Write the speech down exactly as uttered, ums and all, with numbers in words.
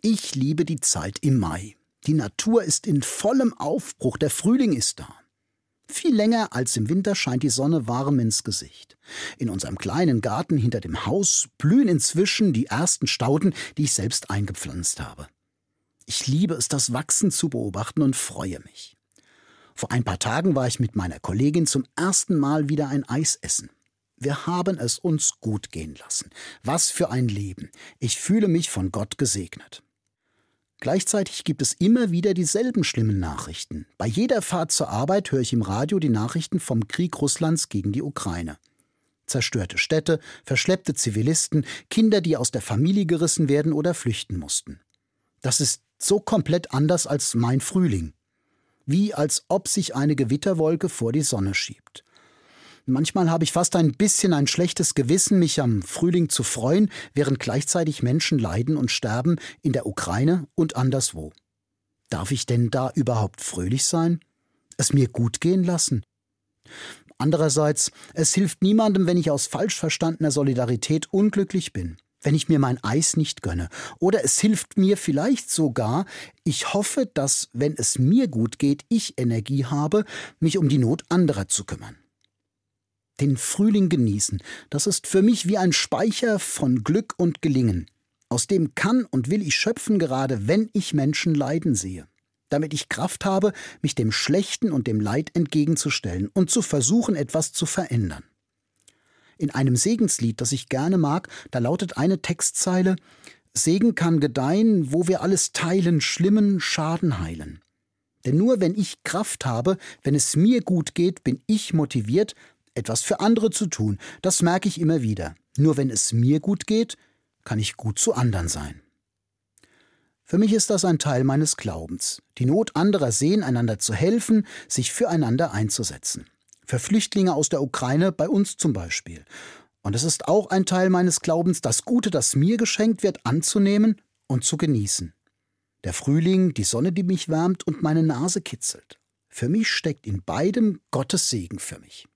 Ich liebe die Zeit im Mai. Die Natur ist in vollem Aufbruch, der Frühling ist da. Viel länger als im Winter scheint die Sonne warm ins Gesicht. In unserem kleinen Garten hinter dem Haus blühen inzwischen die ersten Stauden, die ich selbst eingepflanzt habe. Ich liebe es, das Wachsen zu beobachten und freue mich. Vor ein paar Tagen war ich mit meiner Kollegin zum ersten Mal wieder ein Eis essen. Wir haben es uns gut gehen lassen. Was für ein Leben. Ich fühle mich von Gott gesegnet. Gleichzeitig gibt es immer wieder dieselben schlimmen Nachrichten. Bei jeder Fahrt zur Arbeit höre ich im Radio die Nachrichten vom Krieg Russlands gegen die Ukraine. Zerstörte Städte, verschleppte Zivilisten, Kinder, die aus der Familie gerissen werden oder flüchten mussten. Das ist so komplett anders als mein Frühling. Wie als ob sich eine Gewitterwolke vor die Sonne schiebt. Manchmal habe ich fast ein bisschen ein schlechtes Gewissen, mich am Frühling zu freuen, während gleichzeitig Menschen leiden und sterben in der Ukraine und anderswo. Darf ich denn da überhaupt fröhlich sein? Es mir gut gehen lassen? Andererseits, es hilft niemandem, wenn ich aus falsch verstandener Solidarität unglücklich bin, wenn ich mir mein Eis nicht gönne. Oder es hilft mir vielleicht sogar, ich hoffe, dass, wenn es mir gut geht, ich Energie habe, mich um die Not anderer zu kümmern. Den Frühling genießen, das ist für mich wie ein Speicher von Glück und Gelingen. Aus dem kann und will ich schöpfen, gerade wenn ich Menschen leiden sehe. Damit ich Kraft habe, mich dem Schlechten und dem Leid entgegenzustellen und zu versuchen, etwas zu verändern. In einem Segenslied, das ich gerne mag, da lautet eine Textzeile: Segen kann gedeihen, wo wir alles teilen, schlimmen Schaden heilen. Denn nur wenn ich Kraft habe, wenn es mir gut geht, bin ich motiviert, etwas für andere zu tun. Das merke ich immer wieder. Nur wenn es mir gut geht, kann ich gut zu anderen sein. Für mich ist das ein Teil meines Glaubens. Die Not anderer sehen, einander zu helfen, sich füreinander einzusetzen. Für Flüchtlinge aus der Ukraine, bei uns zum Beispiel. Und es ist auch ein Teil meines Glaubens, das Gute, das mir geschenkt wird, anzunehmen und zu genießen. Der Frühling, die Sonne, die mich wärmt und meine Nase kitzelt. Für mich steckt in beidem Gottes Segen für mich.